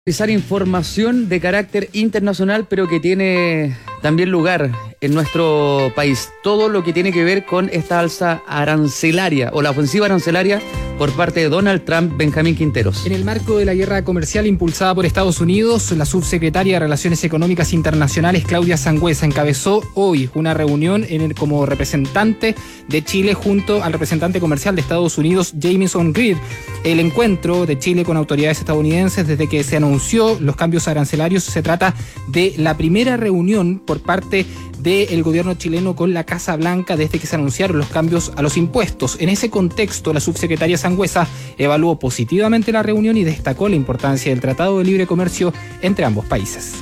Realizar información de carácter internacional, pero que tiene también lugar en nuestro país. Todo lo que tiene que ver con esta alza arancelaria o la ofensiva arancelaria por parte de Donald Trump, Benjamín Quinteros. En el marco de la guerra comercial impulsada por Estados Unidos, la subsecretaria de Relaciones Económicas Internacionales, Claudia Sangüesa, encabezó hoy una reunión como representante de Chile junto al representante comercial de Estados Unidos, Jamieson Greer. El encuentro de Chile con autoridades estadounidenses desde que se anunció los cambios arancelarios se trata de la primera reunión por parte del gobierno chileno con la Casa Blanca desde que se anunciaron los cambios a los impuestos. En ese contexto, la subsecretaria Sangüesa evaluó positivamente la reunión y destacó la importancia del Tratado de Libre Comercio entre ambos países.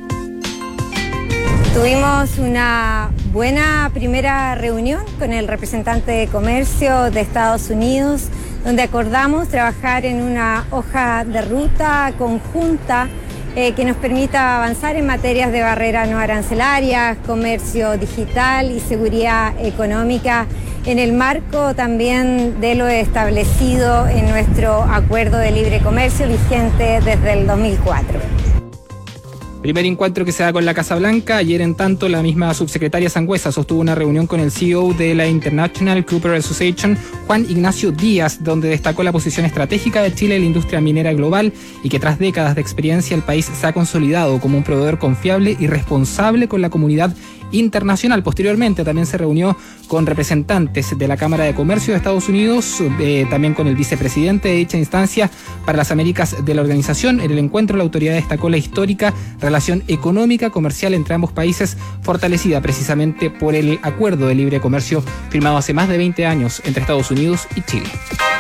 Tuvimos una buena primera reunión con el representante de comercio de Estados Unidos, donde acordamos trabajar en una hoja de ruta conjunta que nos permita avanzar en materias de barreras no arancelarias, comercio digital y seguridad económica, en el marco también de lo establecido en nuestro acuerdo de libre comercio vigente desde el 2004. Primer encuentro que se da con la Casa Blanca. Ayer, en tanto, la misma subsecretaria Sangüesa sostuvo una reunión con el CEO de la International Copper Association, Juan Ignacio Díaz, donde destacó la posición estratégica de Chile en la industria minera global y que tras décadas de experiencia el país se ha consolidado como un proveedor confiable y responsable con la comunidad internacional. Posteriormente también se reunió con representantes de la Cámara de Comercio de Estados Unidos, también con el vicepresidente de dicha instancia para las Américas de la organización. En el encuentro la autoridad destacó la histórica relación económica comercial entre ambos países, fortalecida precisamente por el acuerdo de libre comercio firmado hace más de 20 años entre Estados Unidos y Chile.